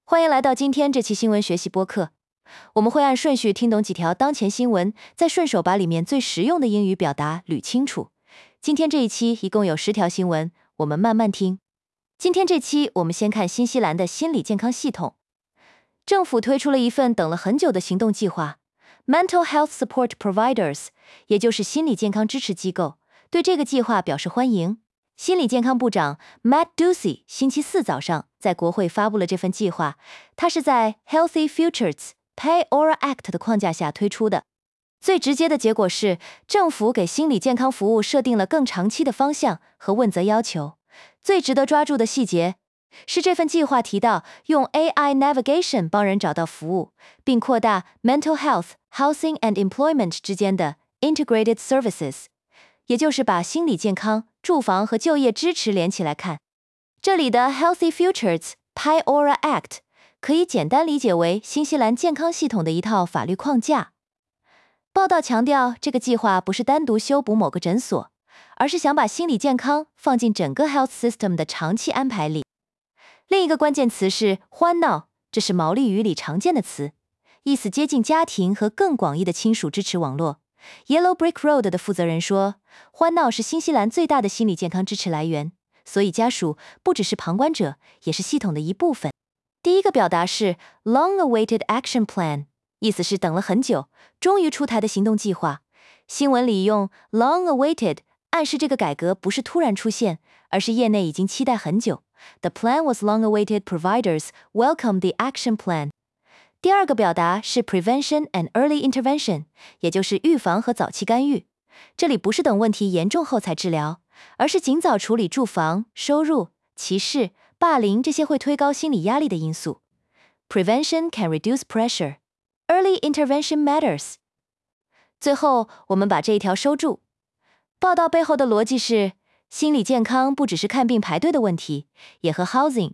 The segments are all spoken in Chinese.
欢迎来到今天这期新闻学习播客，我们会按顺序听懂几条当前新闻，再顺手把里面最实用的英语表达捋清楚。今天这一期一共有10条新闻，我们慢慢听。今天这期我们先看新西兰的心理健康系统。政府推出了一份等了很久的行动计划 Mental Health Support Providers， 也就是心理健康支持机构，对这个计划表示欢迎。心理健康部长 Matt Ducey 星期四早上在国会发布了这份计划，它是在 Healthy Futures Pay Aura Act 的框架下推出的。最直接的结果是，政府给心理健康服务设定了更长期的方向和问责要求。最值得抓住的细节是这份计划提到用 AI Navigation 帮人找到服务，并扩大 Mental Health、Housing and Employment 之间的 Integrated Services， 也就是把心理健康、住房和就业支持连起来看。这里的 Healthy Futures Pay Aura Act 可以简单理解为新西兰健康系统的一套法律框架。报道强调，这个计划不是单独修补某个诊所，而是想把心理健康放进整个 health system 的长期安排里。另一个关键词是欢闹，这是毛利语里常见的词，意思接近家庭和更广义的亲属支持网络。Yellow Brick Road 的负责人说，欢闹是新西兰最大的心理健康支持来源，所以家属不只是旁观者，也是系统的一部分。第一个表达是 Long-awaited action plan， 意思是等了很久，终于出台的行动计划。新闻里用 Long-awaited 暗示这个改革不是突然出现，而是业内已经期待很久。The plan was long-awaited. Providers welcome the action plan。第二个表达是 Prevention and Early Intervention， 也就是预防和早期干预。这里不是等问题严重后才治疗，而是尽早处理住房、收入、歧视、霸凌这些会推高心理压力的因素。Prevention can reduce pressure. Early intervention matters. 最后，我们把这一条收住。报道背后的逻辑是，心理健康不只是看病排队的问题，也和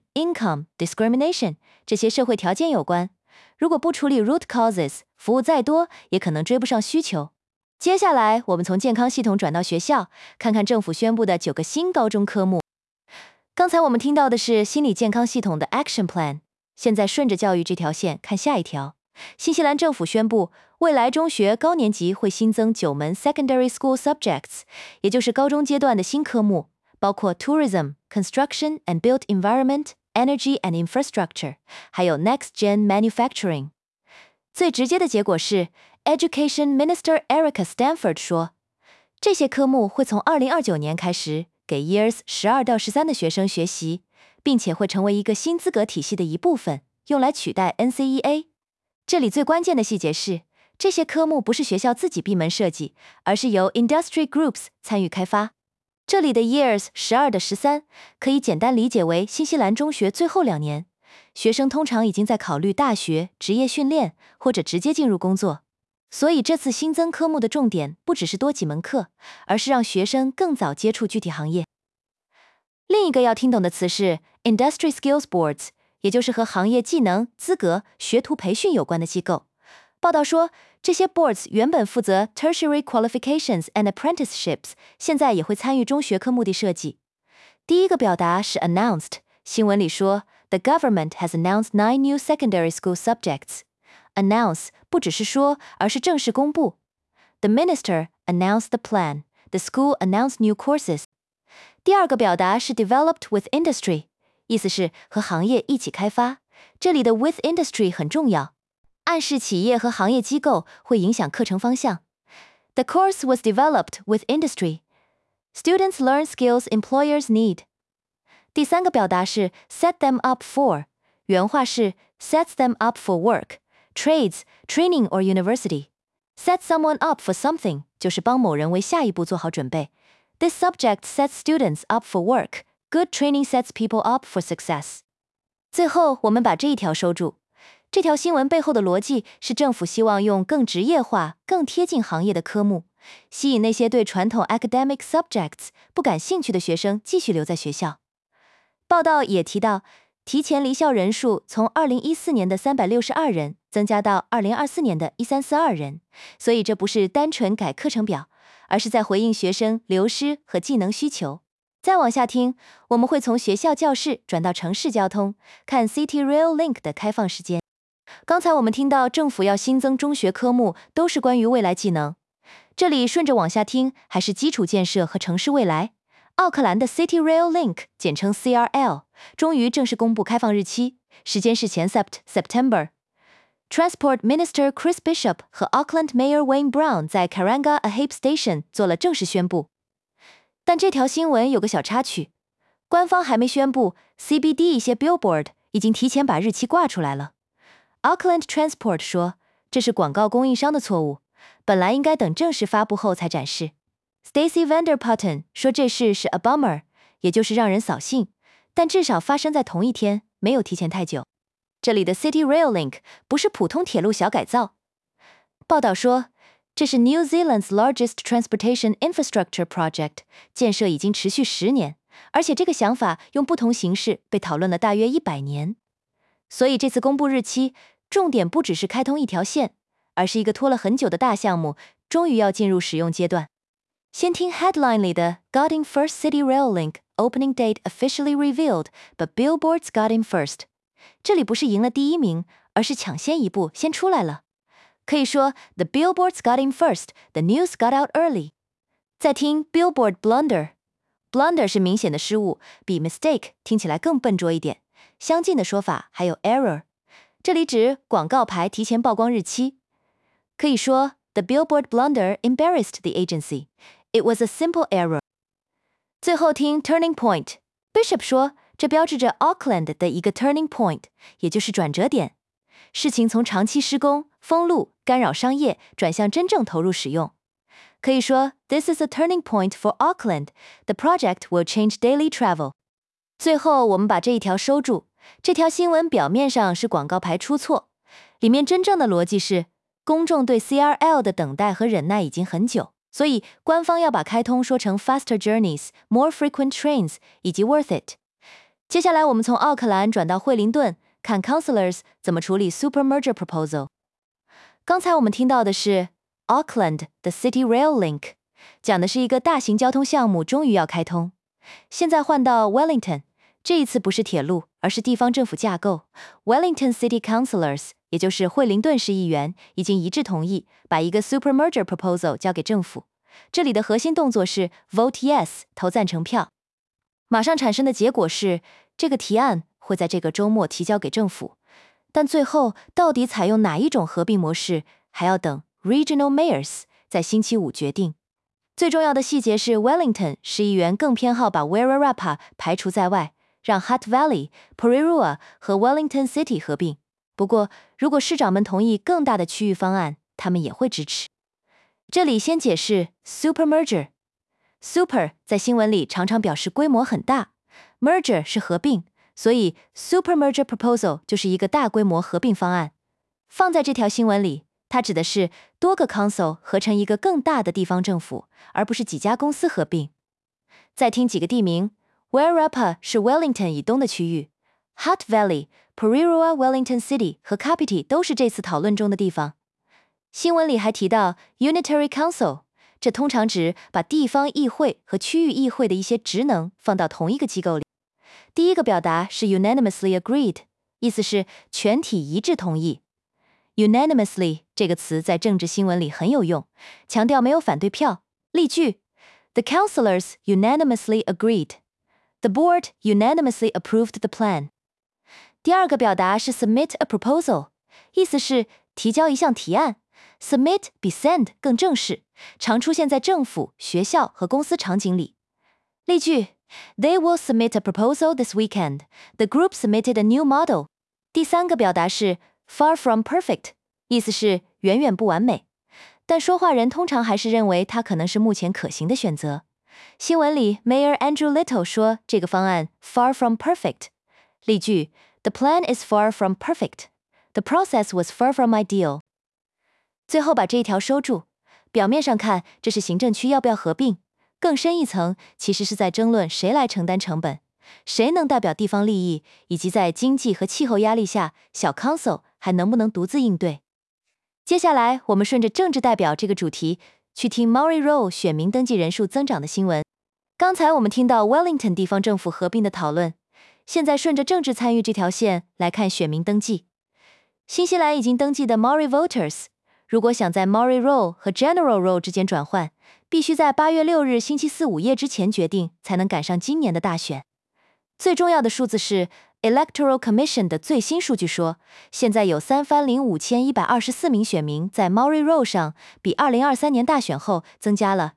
housing、income、discrimination 这些社会条件有关。如果不处理 root causes， 服务再多也可能追不上需求。接下来，我们从健康系统转到学校，看看政府宣布的9个新高中科目。刚才我们听到的是心理健康系统的 action plan， 现在顺着教育这条线看下一条。新西兰政府宣布，未来中学高年级会新增9门 secondary school subjects， 也就是高中阶段的新科目，包括 tourism、construction and built environment、energy and infrastructure， 还有 next gen manufacturing。最直接的结果是 Education Minister Erica Stanford 说，这些科目会从2029年开始给 Years 12到13的学生学习，并且会成为一个新资格体系的一部分，用来取代 NCEA。这里最关键的细节是，这些科目不是学校自己闭门设计，而是由 industry groups 参与开发。这里的 Years 12到13可以简单理解为新西兰中学最后2年，学生通常已经在考虑大学、职业训练或者直接进入工作。所以这次新增科目的重点不只是多几门课，而是让学生更早接触具体行业。另一个要听懂的词是 Industry Skills Boards， 也就是和行业技能、资格、学徒培训有关的机构。报道说，这些 boards 原本负责 tertiary qualifications and apprenticeships， 现在也会参与中学科目的设计。第一个表达是 announced， 新闻里说 The government has announced 9 new secondary school subjects。Announce 不只是说，而是正式公布。The minister announced the plan. The school announced new courses. 第二个表达是 developed with industry， 意思是和行业一起开发。这里的 with industry 很重要，暗示企业和行业机构会影响课程方向。The course was developed with industry. Students learn skills employers need. 第三个表达是 set them up for， 原话是 sets them up for work。Trades, training or university. Set someone up for something 就是帮某人为下一步做好准备。This subject sets students up for work. Good training sets people up for success. 最后，我们把这一条收住。这条新闻背后的逻辑是政府希望用更职业化、更贴近行业的科目，吸引那些对传统 academic subjects 不感兴趣的学生继续留在学校。报道也提到，提前离校人数从2014年的362人增加到2024年的1342人，所以这不是单纯改课程表，而是在回应学生流失和技能需求。 再往下听，我们会从学校教室转到城市交通，看 City Rail Link 的开放时间。刚才我们听到政府要新增中学科目，都是关于未来技能。这里顺着往下听，还是基础建设和城市未来。奥克兰的 City Rail Link 简称 CRL 终于正式公布开放日期，时间是前 September。Transport Minister Chris Bishop 和 Auckland Mayor Wayne Brown 在 Karangawa Ahape Station 做了正式宣布。但这条新闻有个小插曲，官方还没宣布 CBD 一些 billboard 已经提前把日期挂出来了。Auckland Transport 说，这是广告供应商的错误，本来应该等正式发布后才展示。Stacey Vander Putten 说这事是 a bummer， 也就是让人扫兴，但至少发生在同一天，没有提前太久。这里的 City Rail Link 不是普通铁路小改造。报道说，这是 New Zealand's largest transportation infrastructure project， 建设已经持续10年，而且这个想法用不同形式被讨论了大约100年。所以这次公布日期，重点不只是开通一条线，而是一个拖了很久的大项目，终于要进入使用阶段。先听 headline 里的 Got in first City Rail Link opening date officially revealed, but billboards got in first。 这里不是赢了第一名，而是抢先一步，先出来了。可以说 The billboards got in first, the news got out early。 再听 Billboard blunder 是明显的失误，比 mistake 听起来更笨拙一点。相近的说法还有 error， 这里指广告牌提前曝光日期。可以说 The billboard blunder embarrassed the agency. It was a simple error。 最后听 turning point， Bishop 说这标志着 Auckland 的一个 turning point， 也就是转折点。事情从长期施工、封路、干扰商业，转向真正投入使用。可以说 This is a turning point for Auckland. The project will change daily travel。 最后我们把这一条收住。这条新闻表面上是广告牌出错，里面真正的逻辑是公众对 CRL 的等待和忍耐已经很久，所以官方要把开通说成 faster journeys, more frequent trains 以及 worth it。 接下来我们从奥克兰转到惠灵顿，看 councillors 怎么处理 super merger proposal。 刚才我们听到的是 Auckland 的 City Rail Link， 讲的是一个大型交通项目终于要开通。现在换到 Wellington， 这一次不是铁路，而是地方政府架构。 Wellington City Councillors， 也就是惠灵顿市议员，已经一致同意把一个 super merger proposal 交给政府。这里的核心动作是 vote yes， 投赞成票。马上产生的结果是，这个提案会在这个周末提交给政府，但最后到底采用哪一种合并模式，还要等 Regional Mayors 在星期5决定。最重要的细节是 Wellington 市议员更偏好把 Wairarapa 排除在外，让 Hutt Valley、Porirua 和 Wellington City 合并。不过，如果市长们同意更大的区域方案，他们也会支持。这里先解释 Super Merger。Super 在新闻里常常表示规模很大， Merger 是合并，所以 Super Merger Proposal 就是一个大规模合并方案。放在这条新闻里，它指的是多个 council 合成一个更大的地方政府，而不是几家公司合并。再听几个地名， Wairarapa 是 Wellington 以东的区域， Hutt Valley、Porirua Wellington City 和 Kapiti 都是这次讨论中的地方。新闻里还提到 Unitary Council， 这通常指把地方议会和区域议会的一些职能放到同一个机构里。第一个表达是 unanimously agreed， 意思是全体一致同意。Unanimously 这个词在政治新闻里很有用，强调没有反对票。例句 The councillors unanimously agreed. The board unanimously approved the plan。 第二个表达是 submit a proposal， 意思是提交一项提案。Submit 比 send 更正式，常出现在政府、学校和公司场景里。例句 They will submit a proposal this weekend. The group submitted a new model。 第三个表达是 far from perfect， 意思是远远不完美，但说话人通常还是认为它可能是目前可行的选择。新闻里 Mayor Andrew Little 说这个方案 far from perfect。 例句 The plan is far from perfect. The process was far from ideal。 最后把这一条收住。表面上看，这是行政区要不要合并，更深一层其实是在争论谁来承担成本，谁能代表地方利益，以及在经济和气候压力下，小 council 还能不能独自应对。接下来我们顺着政治代表这个主题，去听 Maori Roll 选民登记人数增长的新闻。 刚才我们听到 Wellington 地方政府合并的讨论，现在顺着政治参与这条线来看选民登记。新西兰已经登记的 Maori voters， 如果想在 Maori Roll 和 General Roll 之间转换，必须在8月6日星期四午夜之前决定，才能赶上今年的大选。最重要的数字是 Electoral Commission 的最新数据说，现在有35124名选民在 Maori Roll 上，比2023年大选后增加了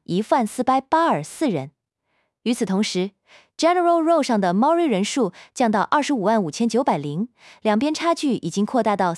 14824人。与此同时 General Roll 上的 Maori 人数降到255,900，两边差距已经扩大到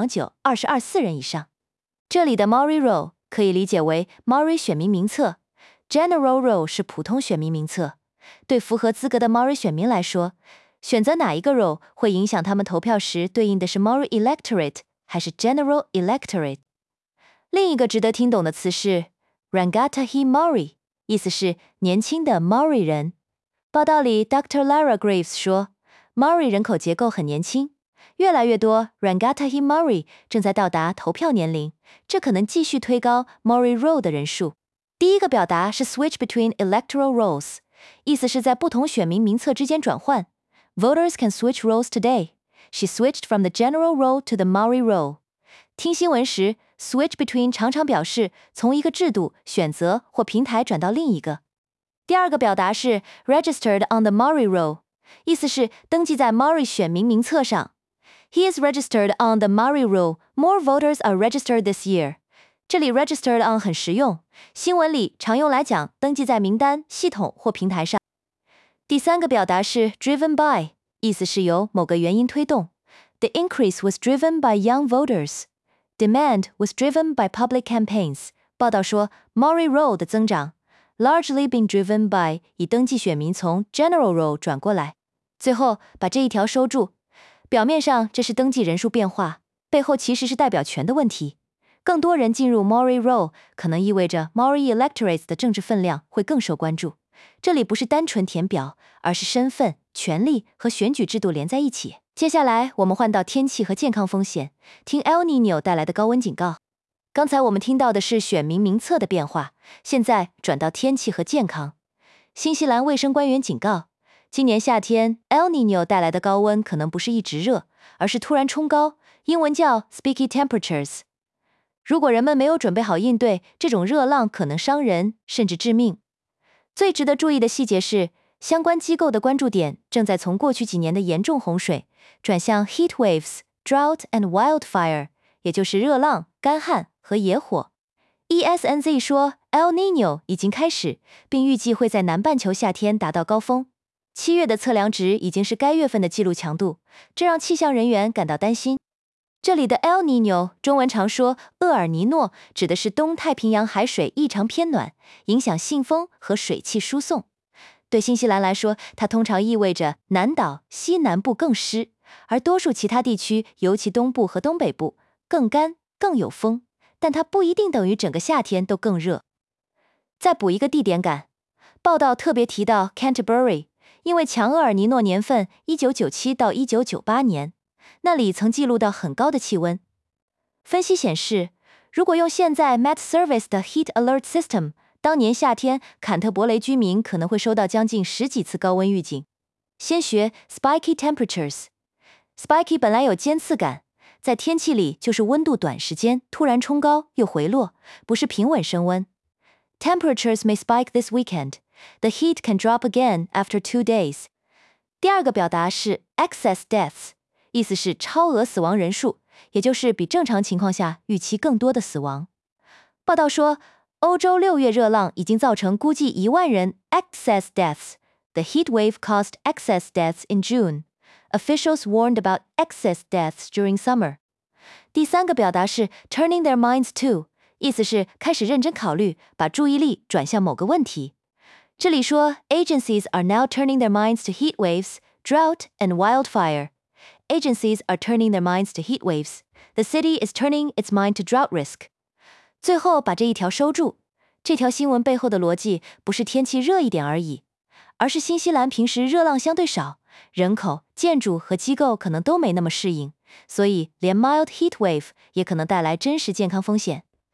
4599224人以上。这里的 Maori Roll 可以理解为 Maori 选民名册， General Roll 是普通选民名册。对符合资格的 Maori 选民来说，选择哪一个 Roll 会影响他们投票时对应的是 Maori Electorate 还是 General Electorate。 另一个值得听懂的词是 Rangatahi Maori， 意思是年轻的 Maori 人。报道里 Dr. Lara Graves 说， Maori 人口结构很年轻，越来越多 Rangatahi Maori 正在到达投票年龄，这可能继续推高 Maori Roll 的人数。第一个表达是 Switch between electoral rolls， 意思是在不同选民名册之间转换。 Voters can switch rolls today. She switched from the general roll to the Maori roll。 听新闻时 switch between 常常表示从一个制度、选择或平台转到另一个。第二个表达是 registered on the Maori roll， 意思是登记在 Maori 选民名册上。 He is registered on the Maori roll. More voters are registered this year。 这里 registered on 很实用，新闻里常用来讲登记在名单、系统或平台上。第三个表达是 driven by， 意思是由某个原因推动。 The increase was driven by young voters. Demand was driven by public campaigns。 报道说 Maori roll 的增长 largely been driven by 已登记选民从 General roll 转过来。最后把这一条收住，表面上这是登记人数变化，背后其实是代表权的问题。更多人进入 Maori roll 可能意味着 Maori electorates 的政治分量会更受关注。这里不是单纯填表，而是身份、权利和选举制度连在一起。接下来我们换到天气和健康风险，听 El Niño 带来的高温警告。刚才我们听到的是选民名册的变化，现在转到天气和健康。新西兰卫生官员警告，今年夏天 El Niño 带来的高温可能不是一直热，而是突然冲高，英文叫 spiky temperatures。 如果人们没有准备好应对，这种热浪可能伤人，甚至致命。最值得注意的细节是，相关机构的关注点正在从过去几年的严重洪水转向 heat waves、drought and wildfire， 也就是热浪、干旱和野火。ESNZ 说 El Niño 已经开始，并预计会在南半球夏天达到高峰。7月的测量值已经是该月份的记录强度，这让气象人员感到担心。这里的 El Niño 中文常说厄尔尼诺，指的是东太平洋海水异常偏暖，影响信风和水汽输送。对新西兰来说，它通常意味着南岛、西南部更湿，而多数其他地区，尤其东部和东北部，更干、更有风，但它不一定等于整个夏天都更热。再补一个地点感，报道特别提到 Canterbury， 因为强厄尔尼诺年份1997到1998年，那里曾记录到很高的气温。分析显示，如果用现在 Met Service 的 Heat Alert System， 当年夏天坎特伯雷居民可能会收到将近10几次高温预警。先学 spiky temperatures。spiky 本来有尖刺感，在天气里就是温度短时间突然冲高又回落，不是平稳升温。Temperatures may spike this weekend. The heat can drop again after 2 days. 第二个表达是 excess deaths， 意思是超额死亡人数，也就是比正常情况下预期更多的死亡。报道说，欧洲6月热浪已经造成估计1万人 excess deaths. The heat wave caused excess deaths in June. Officials warned about excess deaths during summer. 第三个表达是 turning their minds to， 意思是开始认真考虑，把注意力转向某个问题。这里说 agencies are now turning their minds to heat waves, drought and wildfire. Agencies are turning their minds to heat waves. The city is turning its mind to drought risk. 最后把这一条收住，这条新闻背后的逻辑不是天气热一点而已，而是新西兰平时热浪相对少，人口、建筑和机构可能都没那么适应，所以连 mild heat wave 也可能带来真实健康风险。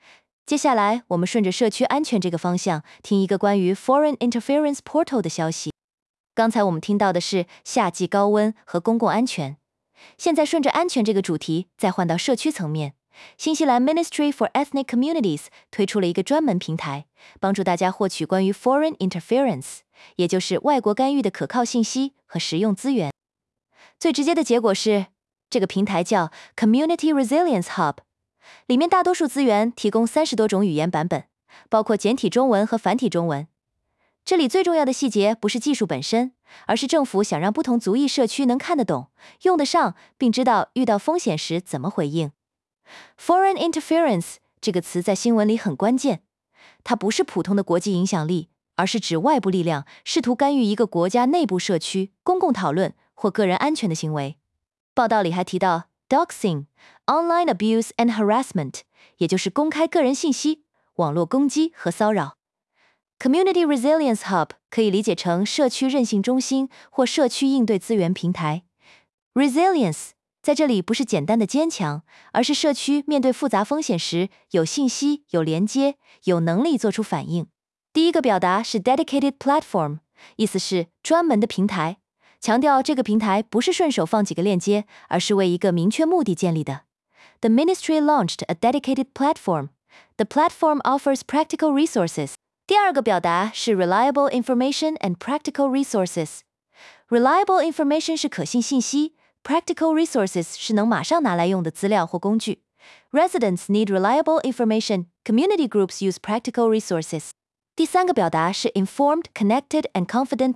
接下来，我们顺着社区安全这个方向，听一个关于 Foreign Interference Portal 的消息。刚才我们听到的是夏季高温和公共安全，现在顺着安全这个主题，再换到社区层面。新西兰 Ministry for Ethnic Communities 推出了一个专门平台，帮助大家获取关于 Foreign Interference， 也就是外国干预的可靠信息和实用资源。最直接的结果是，这个平台叫 Community Resilience Hub， 里面大多数资源提供30多种语言版本，包括简体中文和繁体中文。这里最重要的细节不是技术本身，而是政府想让不同族裔社区能看得懂、用得上，并知道遇到风险时怎么回应。Foreign interference 这个词在新闻里很关键，它不是普通的国际影响力，而是指外部力量试图干预一个国家内部社区、公共讨论或个人安全的行为。报道里还提到 doxing、online abuse and harassment， 也就是公开个人信息、网络攻击和骚扰。Community Resilience Hub 可以理解成社区韧性中心或社区应对资源平台。Resilience 在这里不是简单的坚强，而是社区面对复杂风险时有信息、有连接、有能力做出反应。第一个表达是 dedicated platform， 意思是专门的平台，强调这个平台不是顺手放几个链接，而是为一个明确目的建立的。The ministry launched a dedicated platform. The platform offers practical resources. 第二个表达是 reliable information and practical resources。Reliable information 是可信信息，practical resources 是能马上拿来用的资料或工具。Residents need reliable information. Community groups use practical resources. 第三个表达是 informed, connected, and confident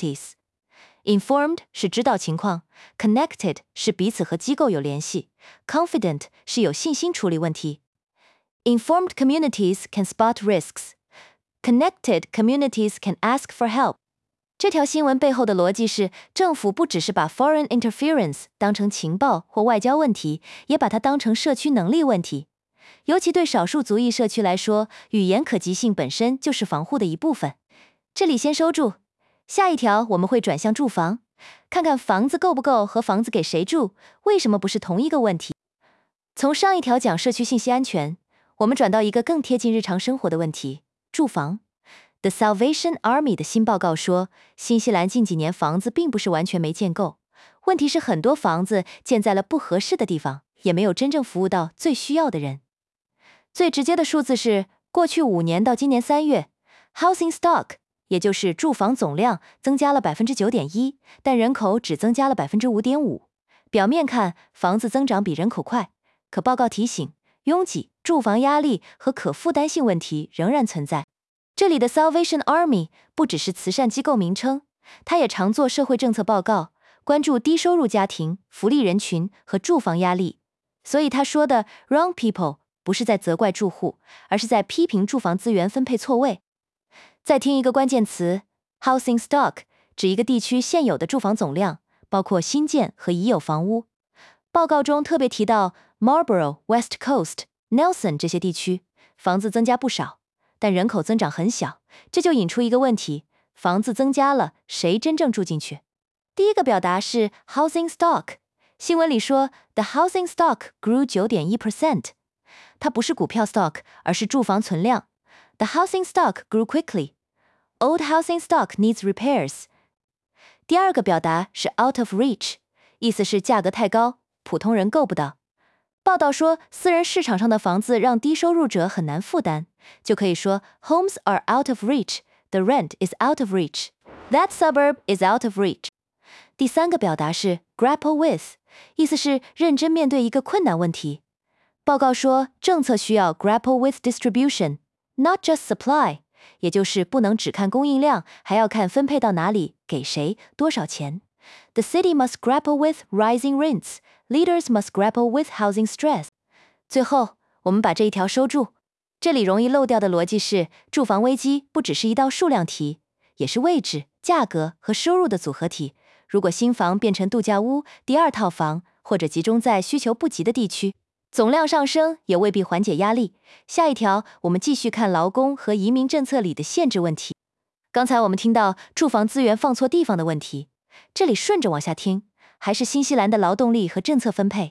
communities。Informed 是知道情况 ，connected 是彼此和机构有联系 ，confident 是有信心处理问题。Informed communities can spot risks.Connected communities can ask for help. 这条新闻背后的逻辑是，政府不只是把 foreign interference 当成情报或外交问题，也把它当成社区能力问题。尤其对少数族裔社区来说，语言可及性本身就是防护的一部分。这里先收住，下一条我们会转向住房，看看房子够不够和房子给谁住，为什么不是同一个问题。从上一条讲社区信息安全，我们转到一个更贴近日常生活的问题。住房 The Salvation Army 的新报告说，新西兰近几年房子并不是完全没建够，问题是很多房子建在了不合适的地方，也没有真正服务到最需要的人。最直接的数字是，过去5年到今年3月 ，Housing Stock 也就是住房总量增加了 9.1%， 但人口只增加了 5.5%。表面看，房子增长比人口快，可报告提醒，拥挤、住房压力和可负担性问题仍然存在。这里的 Salvation Army 不只是慈善机构名称，它也常做社会政策报告，关注低收入家庭、福利人群和住房压力。所以他说的 wrong people 不是在责怪住户，而是在批评住房资源分配错位。再听一个关键词 Housing Stock 指一个地区现有的住房总量，包括新建和已有房屋。报告中特别提到 Marlborough、West Coast、Nelson 这些地区，房子增加不少，但人口增长很小，这就引出一个问题：房子增加了，谁真正住进去？第一个表达是 housing stock， 新闻里说 the housing stock grew 9.1%， 它不是股票 stock， 而是住房存量。The housing stock grew quickly. Old housing stock needs repairs. 第二个表达是 out of reach， 意思是价格太高，普通人够不到。报道说，私人市场上的房子让低收入者很难负担，就可以说 Homes are out of reach. The rent is out of reach. That suburb is out of reach. 第三个表达是 grapple with， 意思是认真面对一个困难问题。报告说，政策需要 grapple with distribution, not just supply， 也就是不能只看供应量，还要看分配到哪里，给谁，多少钱。The city must grapple with rising rents. Leaders must grapple with housing stress. 最后，我们把这一条收住。这里容易漏掉的逻辑是，住房危机不只是一道数量题，也是位置、价格和收入的组合体。如果新房变成度假屋、第二套房，或者集中在需求不及的地区，总量上升也未必缓解压力。下一条，我们继续看劳工和移民政策里的限制问题。刚才我们听到住房资源放错地方的问题，这里顺着往下听，还是新西兰的劳动力和政策分配。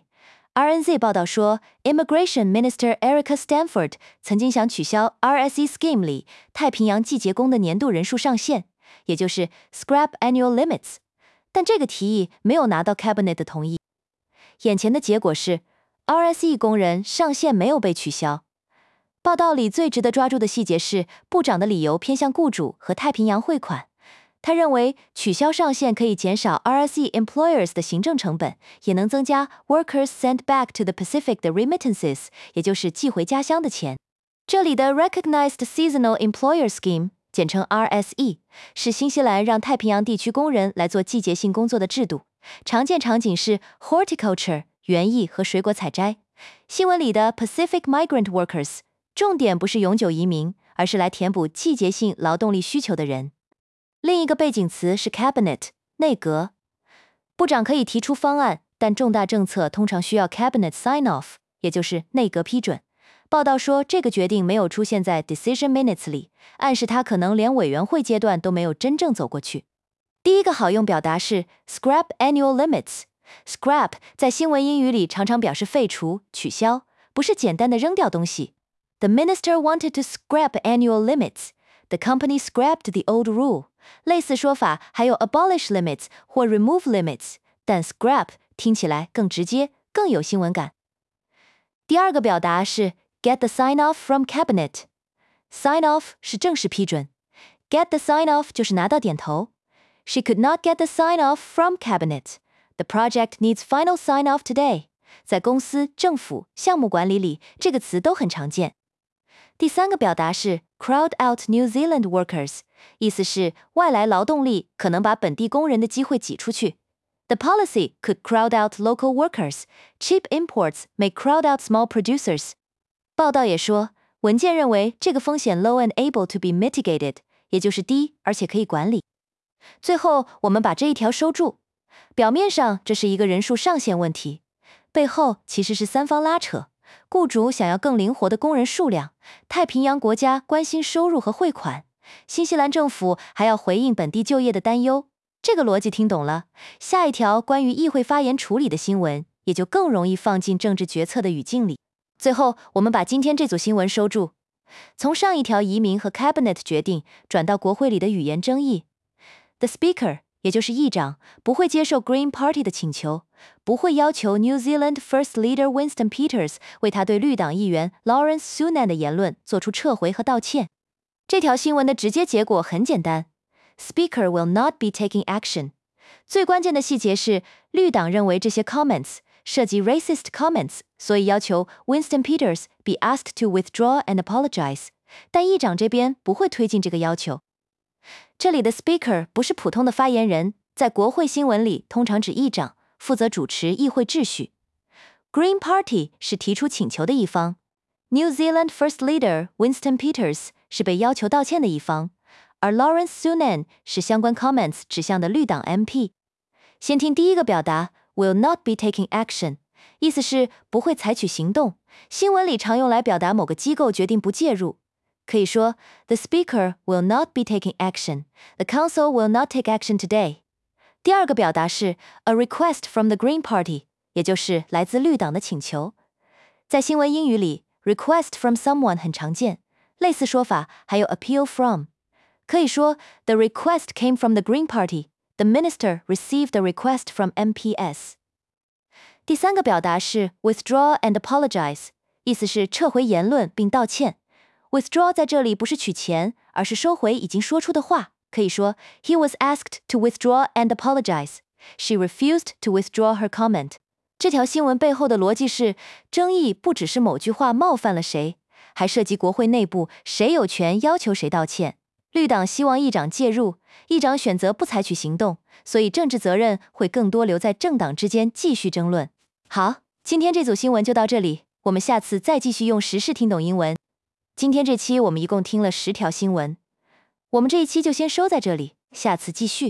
RNZ 报道说 ，Immigration Minister Erica Stanford 曾经想取消 RSE Scheme 里太平洋季节工的年度人数上限，也就是 Scrap Annual Limits， 但这个提议没有拿到 Cabinet 的同意。眼前的结果是 ，RSE 工人上限没有被取消。报道里最值得抓住的细节是，部长的理由偏向雇主和太平洋汇款。他认为取消上限可以减少 RSE employers 的行政成本，也能增加 workers sent back to the Pacific 的 remittances， 也就是寄回家乡的钱。这里的 Recognized Seasonal Employer Scheme， 简称 RSE， 是新西兰让太平洋地区工人来做季节性工作的制度。常见场景是 horticulture 园艺和水果采摘。新闻里的 Pacific Migrant Workers， 重点不是永久移民，而是来填补季节性劳动力需求的人。另一个背景词是 Cabinet 内阁，部长可以提出方案，但重大政策通常需要 Cabinet sign-off， 也就是内阁批准。报道说这个决定没有出现在 Decision Minutes 里，暗示他可能连委员会阶段都没有真正走过去。第一个好用表达是 Scrap Annual Limits。Scrap 在新闻英语里常常表示废除、取消，不是简单的扔掉东西。The minister wanted to scrap annual limits.The company scrapped the old rule. 类似说法还有 abolish limits 或 remove limits， 但 scrap 听起来更直接，更有新闻感。第二个表达是 get the sign-off from cabinet. Sign-off 是正式批准， get the sign-off 就是拿到点头。She could not get the sign-off from cabinet. The project needs final sign-off today. 在公司、政府、项目管理里，这个词都很常见。第三个表达是 crowd out New Zealand workers， 意思是外来劳动力可能把本地工人的机会挤出去。The policy could crowd out local workers. Cheap imports may crowd out small producers. 报道也说，文件认为这个风险 low and able to be mitigated， 也就是低而且可以管理。最后，我们把这一条收住。表面上这是一个人数上限问题，背后其实是三方拉扯。雇主想要更灵活的工人数量，太平洋国家关心收入和汇款，新西兰政府还要回应本地就业的担忧。这个逻辑听懂了，下一条关于议会发言处理的新闻也就更容易放进政治决策的语境里。最后，我们把今天这组新闻收住。从上一条移民和 Cabinet 决定转到国会里的语言争议。The Speaker， 也就是议长，不会接受 Green Party 的请求，不会要求 New Zealand First Leader Winston Peters 为他对绿党议员 Lawrence Sunan 的言论做出撤回和道歉。这条新闻的直接结果很简单 ，Speaker will not be taking action。最关键的细节是，绿党认为这些 comments 涉及 racist comments， 所以要求 Winston Peters be asked to withdraw and apologize。但议长这边不会推进这个要求。这里的 Speaker 不是普通的发言人，在国会新闻里通常指议长，负责主持议会秩序。Green Party 是提出请求的一方 ，New Zealand First Leader Winston Peters 是被要求道歉的一方，而 Lawrence Sunan 是相关 comments 指向的绿党 MP。先听第一个表达 will not be taking action， 意思是不会采取行动，新闻里常用来表达某个机构决定不介入。可以说 The Speaker will not be taking action. The Council will not take action today. 第二个表达是 a request from the Green Party， 也就是来自绿党的请求。在新闻英语里 request from someone 很常见，类似说法还有 appeal from。可以说 The request came from the Green Party. The minister received a request from MPS. 第三个表达是 withdraw and apologize， 意思是撤回言论并道歉。Withdraw 在这里不是取钱，而是收回已经说出的话。可以说 He was asked to withdraw and apologize. She refused to withdraw her comment. 这条新闻背后的逻辑是，争议不只是某句话冒犯了谁，还涉及国会内部谁有权要求谁道歉。绿党希望议长介入，议长选择不采取行动，所以政治责任会更多留在政党之间继续争论。好，今天这组新闻就到这里，我们下次再继续用时事听懂英文。今天这期我们一共听了10条新闻，我们这一期就先收在这里，下次继续。